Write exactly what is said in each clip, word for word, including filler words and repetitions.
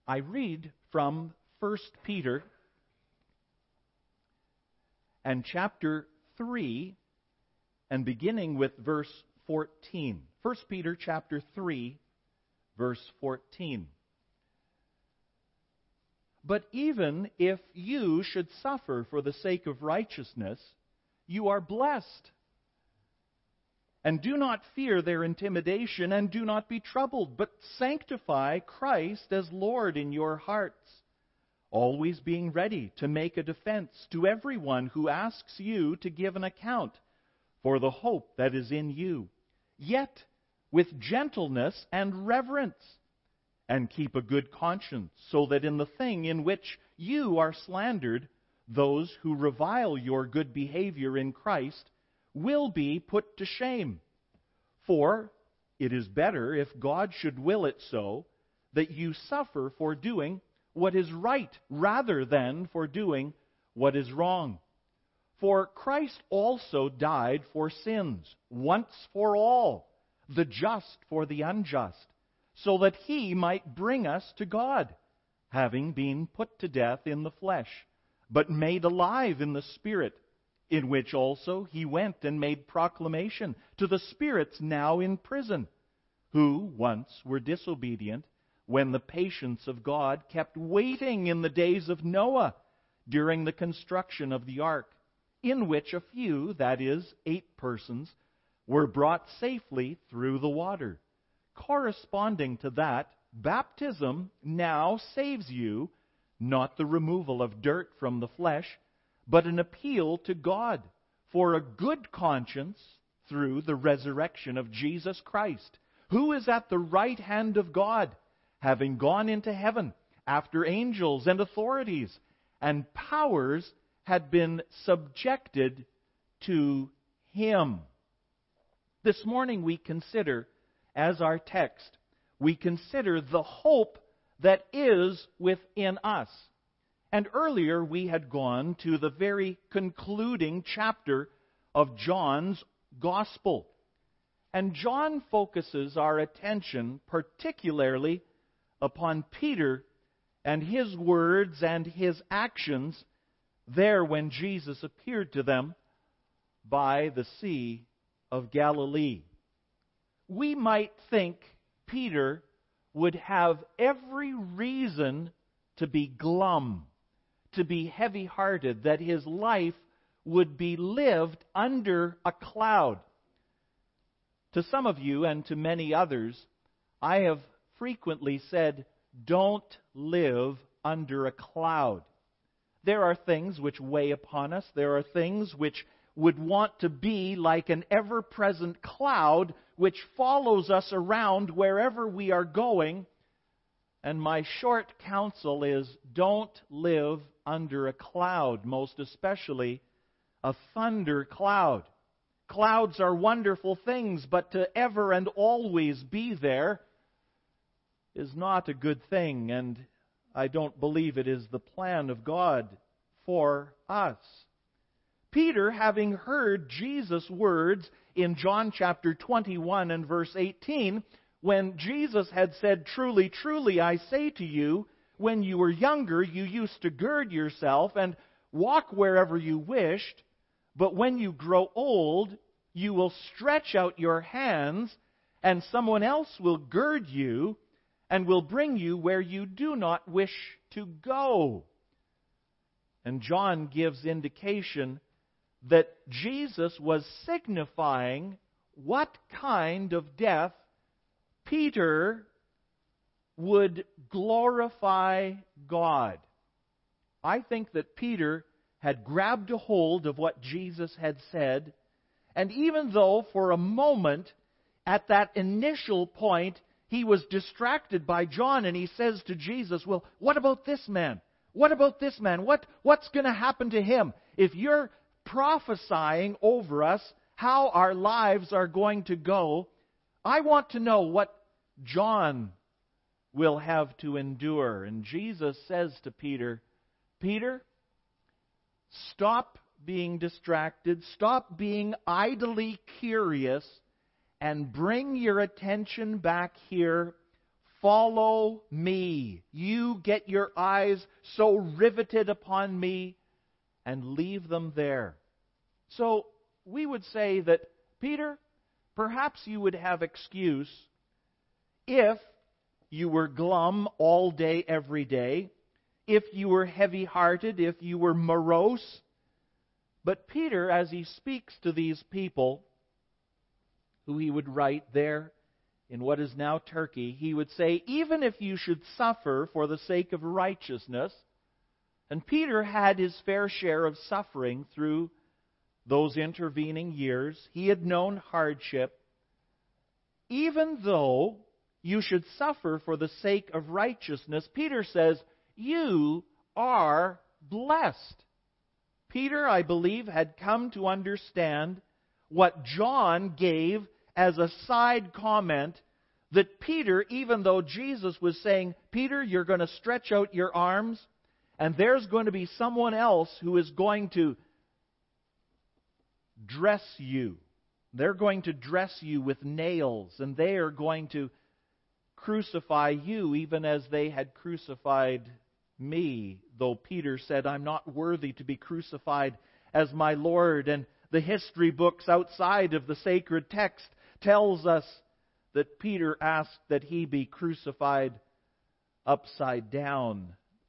I read from First Peter and chapter three, and beginning with verse fourteen. First Peter chapter three, verse fourteen. But even if you should suffer for the sake of righteousness, you are blessed. And do not fear their intimidation, and do not be troubled, but sanctify Christ as Lord in your hearts, always being ready to make a defense to everyone who asks you to give an account for the hope that is in you, yet with gentleness and reverence. And keep a good conscience, so that in the thing in which you are slandered, those who revile your good behavior in Christ will be put to shame. For it is better, if God should will it so, that you suffer for doing what is right, rather than for doing what is wrong. For Christ also died for sins, once for all, the just for the unjust, so that He might bring us to God, having been put to death in the flesh, but made alive in the Spirit, in which also He went and made proclamation to the spirits now in prison, who once were disobedient, when the patience of God kept waiting in the days of Noah, during the construction of the ark, in which a few, that is, eight persons, were brought safely through the water. Corresponding to that, baptism now saves you, not the removal of dirt from the flesh, but an appeal to God for a good conscience through the resurrection of Jesus Christ, who is at the right hand of God, having gone into heaven after angels and authorities and powers had been subjected to Him. This morning we consider, as our text, we consider the hope that is within us. And earlier we had gone to the very concluding chapter of John's Gospel. And John focuses our attention particularly upon Peter and his words and his actions there when Jesus appeared to them by the Sea of Galilee. We might think Peter would have every reason to be glum, to be heavy-hearted, that his life would be lived under a cloud. To some of you and to many others, I have frequently said, don't live under a cloud. There are things which weigh upon us. There are things which would want to be like an ever-present cloud which follows us around wherever we are going. And my short counsel is, don't live under a cloud, most especially a thunder cloud. Clouds are wonderful things, but to ever and always be there is not a good thing, and I don't believe it is the plan of God for us. Peter, having heard Jesus' words in John chapter twenty-one and verse eighteen, when Jesus had said, "Truly, truly, I say to you, when you were younger, you used to gird yourself and walk wherever you wished, but when you grow old, you will stretch out your hands, and someone else will gird you and will bring you where you do not wish to go." And John gives indication that Jesus was signifying what kind of death Peter would glorify God. I think that Peter had grabbed a hold of what Jesus had said, and even though for a moment, at that initial point, he was distracted by John, and he says to Jesus, "Well, what about this man? What about this man? What, what's going to happen to him? If you're prophesying over us how our lives are going to go, I want to know what John will have to endure." And Jesus says to Peter, "Peter, stop being distracted, stop being idly curious, and bring your attention back here follow me. You get your eyes so riveted upon me and leave them there. So we would say that, Peter, perhaps you would have excuse if you were glum all day, every day, if you were heavy-hearted, if you were morose. But Peter, as he speaks to these people, who he would write there in what is now Turkey, he would say, even if you should suffer for the sake of righteousness, and Peter had his fair share of suffering through those intervening years. He had known hardship. Even though you should suffer for the sake of righteousness, Peter says, you are blessed. Peter, I believe, had come to understand what John gave as a side comment, that Peter, even though Jesus was saying, Peter, you're going to stretch out your arms, and there's going to be someone else who is going to dress you. They're going to dress you with nails, and they are going to crucify you even as they had crucified me. Though Peter said, I'm not worthy to be crucified as my Lord. And the history books outside of the sacred text tells us that Peter asked that he be crucified upside down.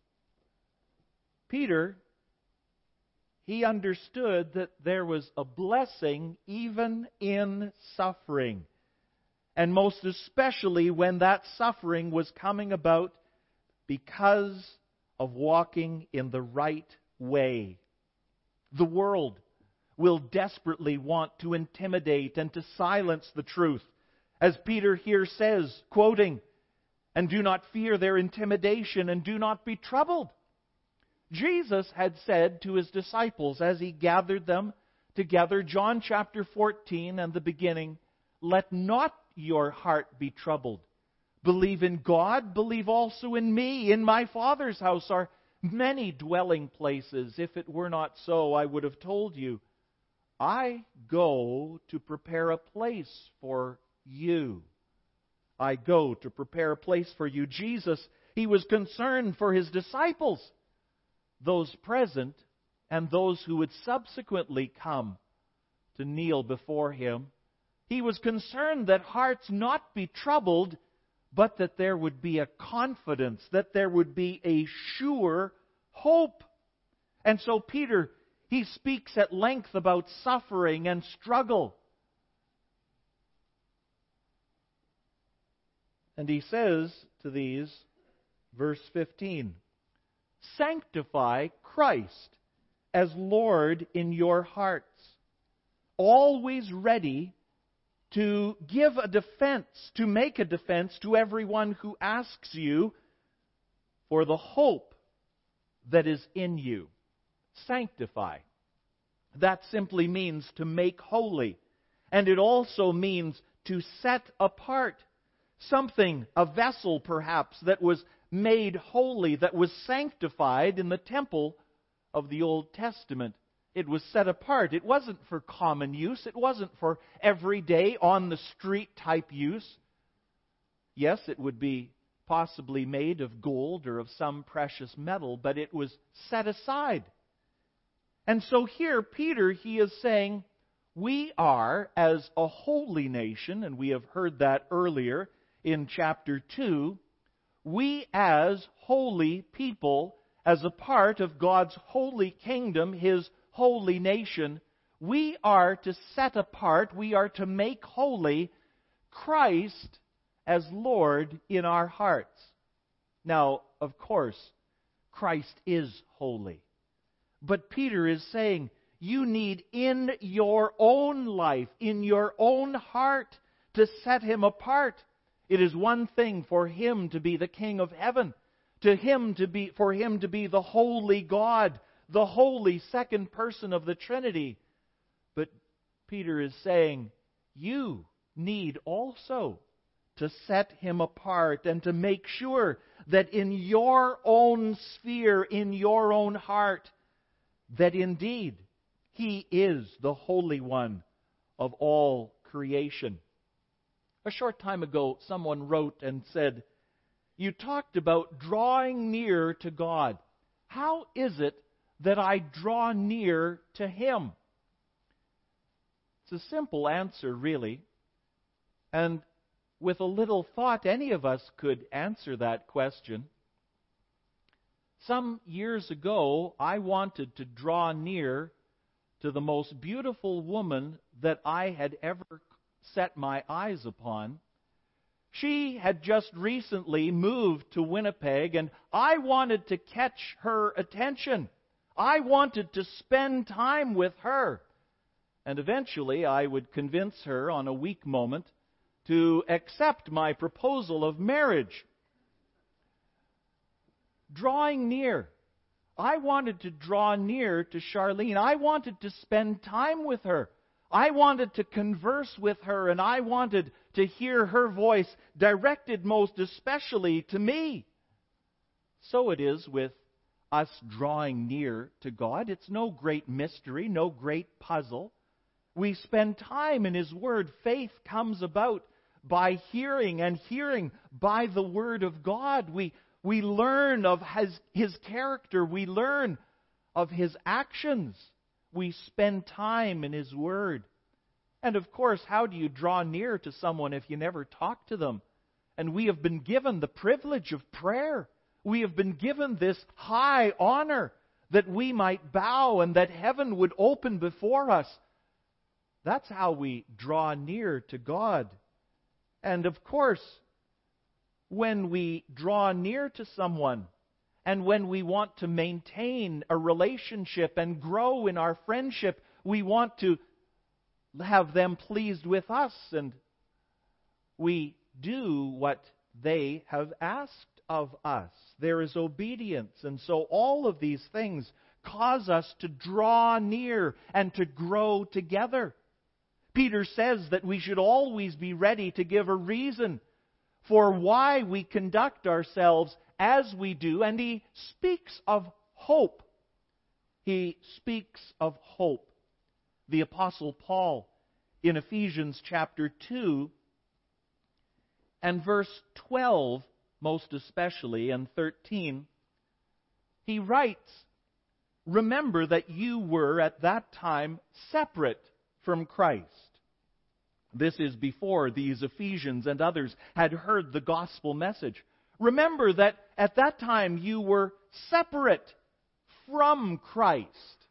Peter, he understood that there was a blessing even in suffering. And most especially when that suffering was coming about because of walking in the right way. The world will desperately want to intimidate and to silence the truth. As Peter here says, quoting, and do not fear their intimidation and do not be troubled. Jesus had said to his disciples as he gathered them together, John chapter fourteen and the beginning, let not your heart be troubled. Believe in God, believe also in me. In my Father's house are many dwelling places. If it were not so, I would have told you. I go to prepare a place for you. I go to prepare a place for you. Jesus, he was concerned for his disciples, those present and those who would subsequently come to kneel before him. He was concerned that hearts not be troubled, but that there would be a confidence, that there would be a sure hope. And so Peter, he speaks at length about suffering and struggle. And he says to these, verse fifteen, sanctify Christ as Lord in your hearts, always ready to give a defense, to make a defense to everyone who asks you for the hope that is in you. Sanctify. That simply means to make holy. And it also means to set apart. Something, a vessel perhaps, that was made holy, that was sanctified in the temple of the Old Testament. It was set apart. It wasn't for common use. It wasn't for everyday, on-the-street type use. Yes, it would be possibly made of gold or of some precious metal, but it was set aside. And so here, Peter, he is saying, we are, as a holy nation, and we have heard that earlier in chapter two, we as holy people, as a part of God's holy kingdom, His holy nation, we are to set apart, we are to make holy Christ as Lord in our hearts. Now, of course, Christ is holy. But Peter is saying, you need in your own life, in your own heart, to set Him apart. It is one thing for Him to be the King of heaven, to Him to be, for Him to be the holy God, the holy second person of the Trinity. But Peter is saying, you need also to set Him apart and to make sure that in your own sphere, in your own heart, that indeed He is the Holy One of all creation. A short time ago, someone wrote and said, You talked about drawing near to God. How is it that I draw near to Him? It's a simple answer, really. And with a little thought, any of us could answer that question. Some years ago, I wanted to draw near to the most beautiful woman that I had ever set my eyes upon. She had just recently moved to Winnipeg, and I wanted to catch her attention. I wanted to spend time with her. And eventually I would convince her on a weak moment to accept my proposal of marriage. Drawing near. I wanted to draw near to Charlene. I wanted to spend time with her. I wanted to converse with her, and I wanted to hear her voice directed most especially to me. So it is with us drawing near to God. It's no great mystery, no great puzzle. We spend time in His Word. Faith comes about by hearing, and hearing by the Word of God. We, we learn of His, His character. We learn of His actions. We spend time in His Word. And of course, how do you draw near to someone if you never talk to them? And we have been given the privilege of prayer. We have been given this high honor that we might bow and that heaven would open before us. That's how we draw near to God. And of course, when we draw near to someone, and when we want to maintain a relationship and grow in our friendship, we want to have them pleased with us, and we do what they have asked of us. There is obedience, and so all of these things cause us to draw near and to grow together. Peter says that we should always be ready to give a reason for why we conduct ourselves as we do, and he speaks of hope. He speaks of hope. The Apostle Paul, in Ephesians chapter two, and verse twelve, most especially, and thirteen, he writes, "Remember that you were at that time separate from Christ." This is before these Ephesians and others had heard the gospel message. Remember that at that time you were separate from Christ,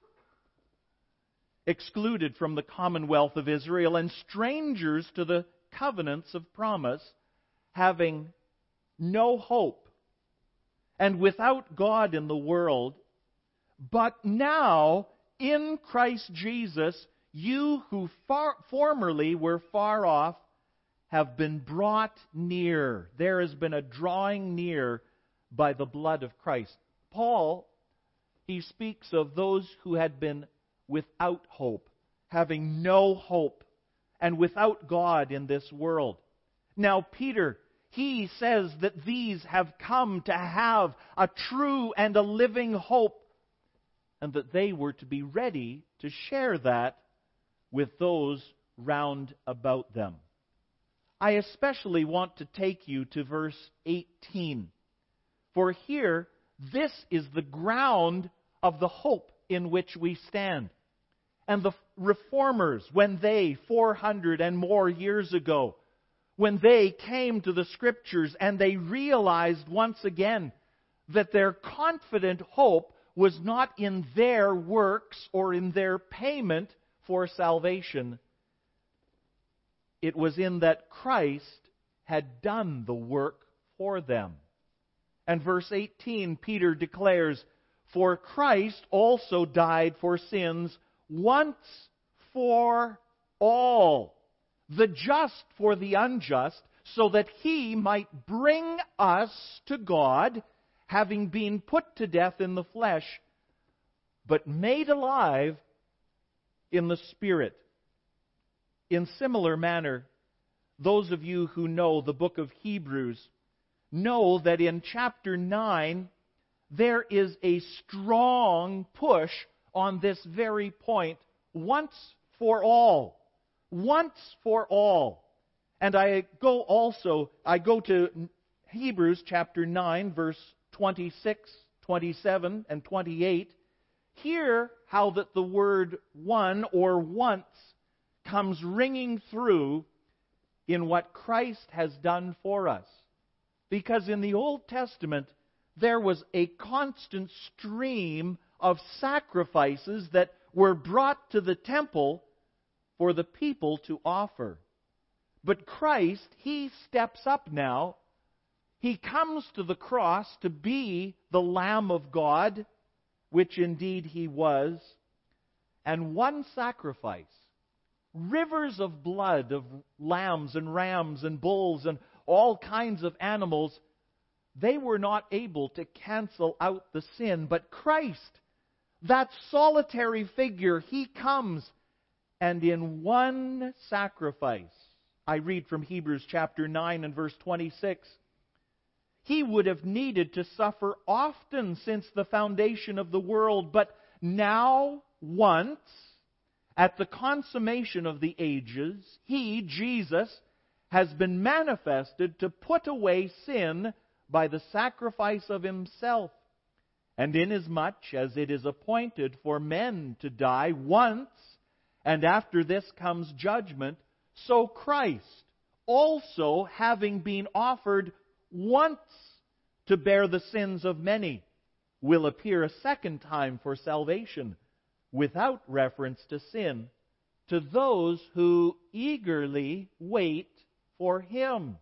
excluded from the commonwealth of Israel, and strangers to the covenants of promise, having no hope, and without God in the world. But now, in Christ Jesus, you who far, formerly were far off have been brought near. There has been a drawing near by the blood of Christ. Paul, he speaks of those who had been without hope, having no hope, and without God in this world. Now Peter, he says that these have come to have a true and a living hope, and that they were to be ready to share that with those round about them. I especially want to take you to verse eighteen. For here, this is the ground of the hope in which we stand. And the reformers, when they, four hundred and more years ago, when they came to the Scriptures and they realized once again that their confident hope was not in their works or in their payment for salvation. It was in that Christ had done the work for them. And verse eighteen, Peter declares, "For Christ also died for sins once for all, the just for the unjust, so that He might bring us to God, having been put to death in the flesh, but made alive in the Spirit." In similar manner, those of you who know the book of Hebrews know that in chapter nine, there is a strong push on this very point, once for all. Once for all. And I go also, I go to Hebrews chapter nine, verse twenty-six, twenty-seven, and twenty-eight, hear how that the word one or once comes ringing through in what Christ has done for us. Because in the Old Testament, there was a constant stream of sacrifices that were brought to the temple for the people to offer. But Christ, He steps up now. He comes to the cross to be the Lamb of God, which indeed He was. And one sacrifice, rivers of blood of lambs and rams and bulls and all kinds of animals, they were not able to cancel out the sin. But Christ, that solitary figure, He comes, and in one sacrifice, I read from Hebrews chapter nine and verse twenty-six, He would have needed to suffer often since the foundation of the world, but now, once, at the consummation of the ages, He, Jesus, has been manifested to put away sin by the sacrifice of Himself. And inasmuch as it is appointed for men to die once, and after this comes judgment, so Christ, also having been offered once to bear the sins of many, will appear a second time for salvation, without reference to sin, to those who eagerly wait for Him.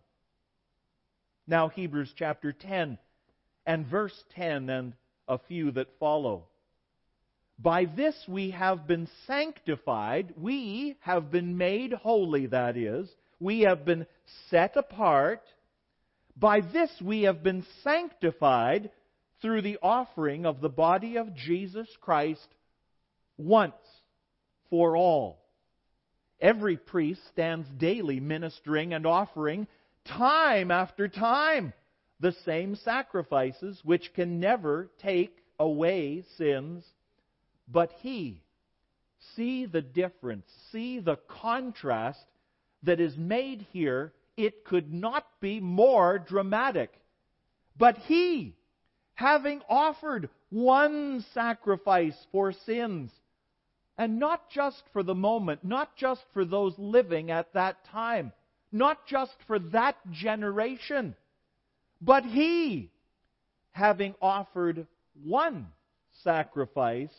Now Hebrews chapter ten and verse ten and a few that follow. By this we have been sanctified, we have been made holy, that is, we have been set apart. By this we have been sanctified through the offering of the body of Jesus Christ once for all. Every priest stands daily ministering and offering time after time the same sacrifices which can never take away sins. But He, see the difference, see the contrast that is made here. It could not be more dramatic. But He, having offered one sacrifice for sins, and not just for the moment, not just for those living at that time, not just for that generation, but He, having offered one sacrifice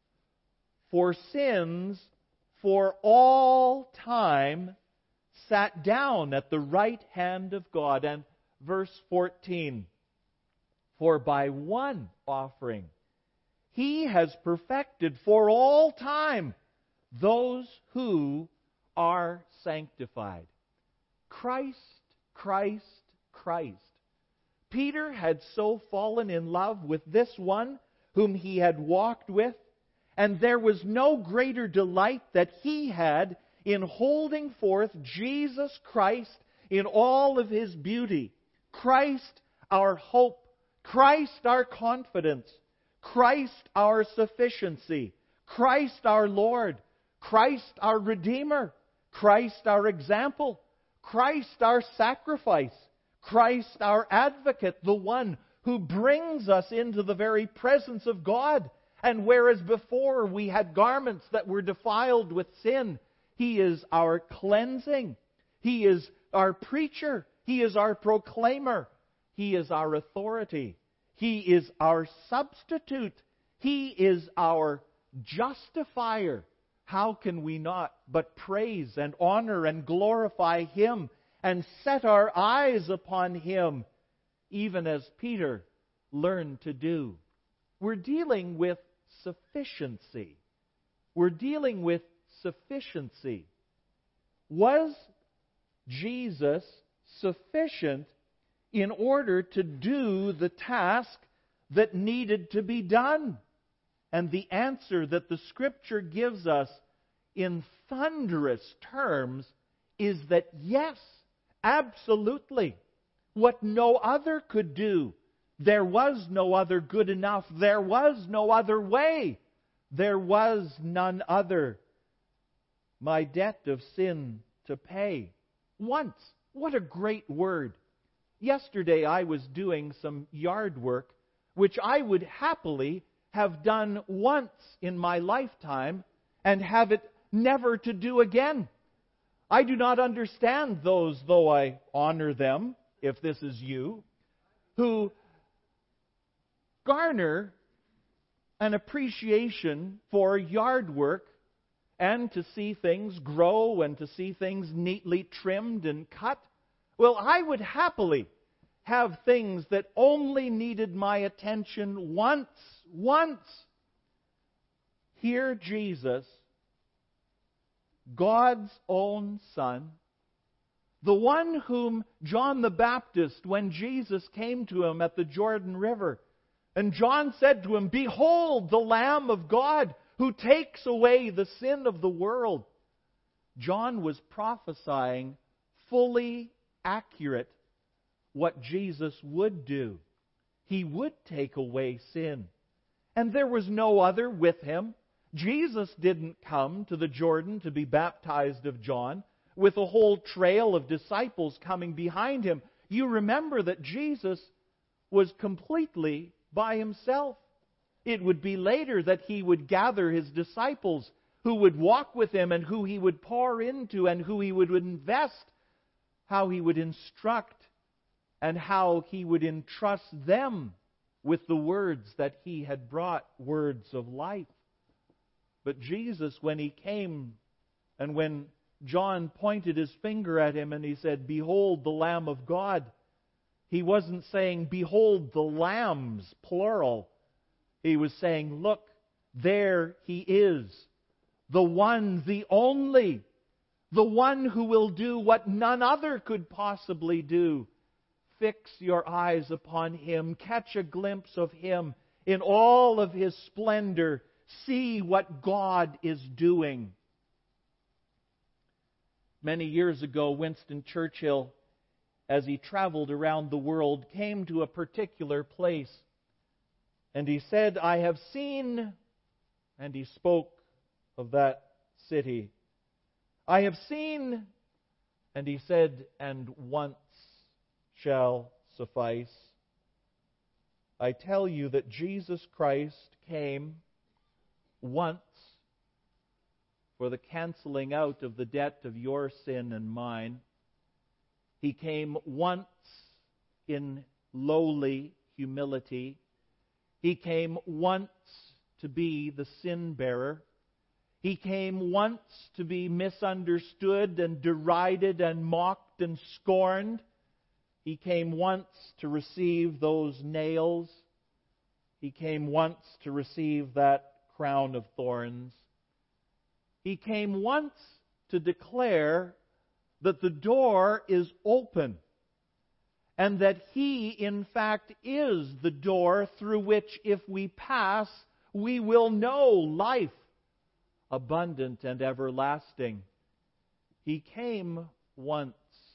for sins for all time, sat down at the right hand of God. And verse fourteen, for by one offering He has perfected for all time those who are sanctified. Christ, Christ, Christ. Peter had so fallen in love with this one whom he had walked with, and there was no greater delight that he had in holding forth Jesus Christ in all of His beauty. Christ our hope, Christ our confidence, Christ our sufficiency, Christ our Lord, Christ our Redeemer, Christ our example, Christ our sacrifice, Christ our advocate, the one who brings us into the very presence of God. And whereas before we had garments that were defiled with sin, He is our cleansing. He is our preacher. He is our proclaimer. He is our authority. He is our substitute. He is our justifier. How can we not but praise and honor and glorify Him and set our eyes upon Him, even as Peter learned to do? We're dealing with sufficiency. We're dealing with sufficiency. Was Jesus sufficient in order to do the task that needed to be done? And the answer that the Scripture gives us in thunderous terms is that yes, absolutely. What no other could do. There was no other good enough. There was no other way. There was none other. My debt of sin to pay. Once. What a great word. yesterday I was doing some yard work, which I would happily have done once in my lifetime and have it never to do again. I do not understand those, though I honor them, if this is you, who garner an appreciation for yard work and to see things grow and to see things neatly trimmed and cut. Well, I would happily have things that only needed my attention once, once. Here Jesus, God's own Son, the one whom John the Baptist, when Jesus came to him at the Jordan River, and John said to him, "Behold, the Lamb of God who takes away the sin of the world." John was prophesying fully accurate what Jesus would do. He would take away sin. And there was no other with him. Jesus didn't come to the Jordan to be baptized of John with a whole trail of disciples coming behind him. You remember that Jesus was completely by himself. It would be later that he would gather his disciples who would walk with him and who he would pour into and who he would invest, how he would instruct, and how he would entrust them with the words that he had brought, words of life. But Jesus, when he came and when John pointed his finger at him and he said, "Behold the Lamb of God," he wasn't saying, "Behold the lambs," plural. He was saying, "Look, there he is, the one, the only, the one who will do what none other could possibly do. Fix your eyes upon him, catch a glimpse of him in all of his splendor. See what God is doing." Many years ago, Winston Churchill, as he traveled around the world, came to a particular place. And he said, "I have seen," and he spoke of that city. "I have seen," and he said, "and once shall suffice." I tell you that Jesus Christ came once for the canceling out of the debt of your sin and mine. He came once in lowly humility. He came once to be the sin bearer. He came once to be misunderstood and derided and mocked and scorned. He came once to receive those nails. He came once to receive that crown of thorns. He came once to declare that the door is open and that He, in fact, is the door through which, if we pass, we will know life abundant and everlasting. He came once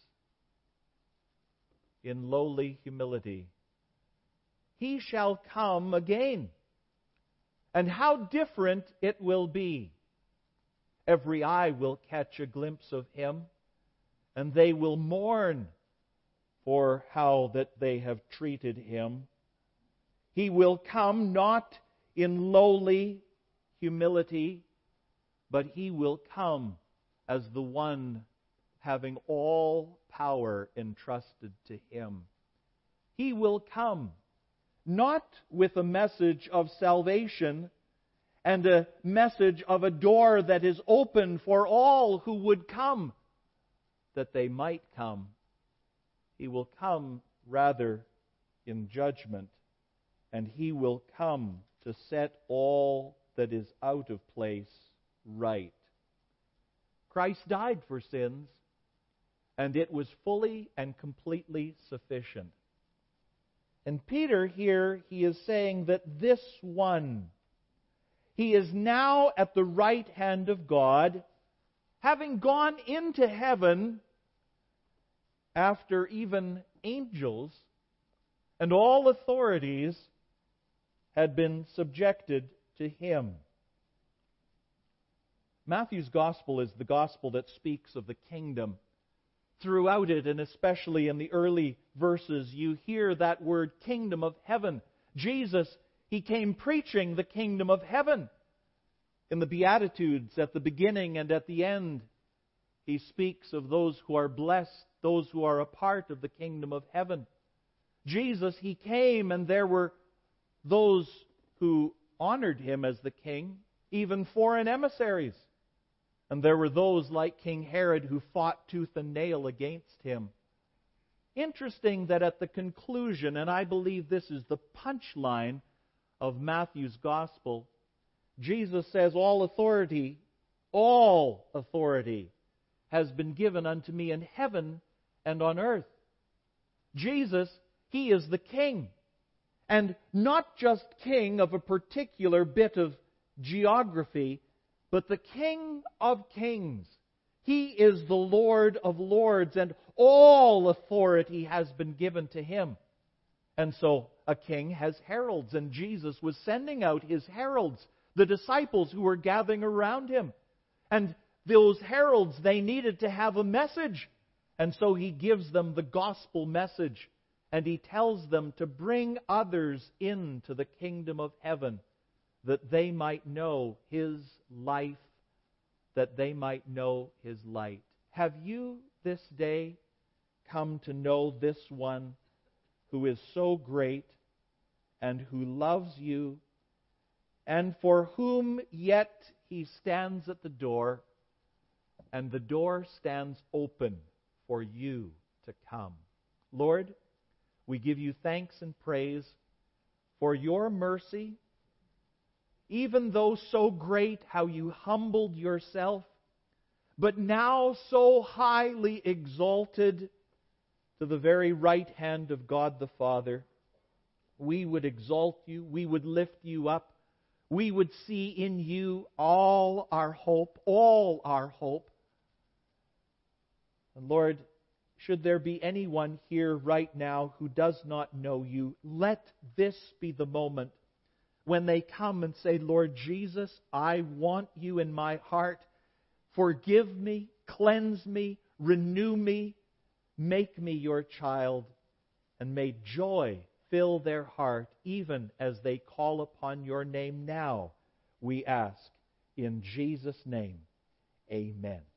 in lowly humility. He shall come again. And how different it will be. Every eye will catch a glimpse of Him, and they will mourn for how that they have treated Him. He will come not in lowly humility, but He will come as the one having all power entrusted to Him. He will come not with a message of salvation and a message of a door that is open for all who would come, that they might come. He will come rather in judgment, and He will come to set all that is out of place right. Christ died for sins, and it was fully and completely sufficient. And Peter here, he is saying that this one, He is now at the right hand of God, having gone into heaven after even angels and all authorities had been subjected to Him. Matthew's Gospel is the Gospel that speaks of the kingdom. throughout it, and especially in the early verses, you hear that word kingdom of heaven. Jesus, He came preaching the kingdom of heaven. In the Beatitudes, at the beginning and at the end, He speaks of those who are blessed, those who are a part of the kingdom of heaven. Jesus, He came, and there were those who honored Him as the king, even foreign emissaries. And there were those like King Herod who fought tooth and nail against Him. Interesting that at the conclusion, and I believe this is the punchline of Matthew's Gospel, Jesus says, all authority, all authority has been given unto me in heaven and on earth. Jesus, He is the King. And not just King of a particular bit of geography, but the King of kings. He is the Lord of lords, and all authority has been given to Him. And so a king has heralds, and Jesus was sending out His heralds, the disciples who were gathering around Him. And those heralds, they needed to have a message. And so He gives them the gospel message. And He tells them to bring others into the kingdom of heaven, that they might know His life, that they might know His light. Have you this day come to know this one who is so great and who loves you, and for whom yet He stands at the door, and the door stands open for you to come? Lord, we give You thanks and praise for Your mercy, even though so great how You humbled Yourself, but now so highly exalted to the very right hand of God the Father. We would exalt You, we would lift You up, we would see in You all our hope, all our hope. And Lord, should there be anyone here right now who does not know You, let this be the moment when they come and say, Lord Jesus, I want You in my heart. Forgive me, cleanse me, renew me, make me Your child, and may joy fill their heart even as they call upon Your name now, we ask. In Jesus' name, amen.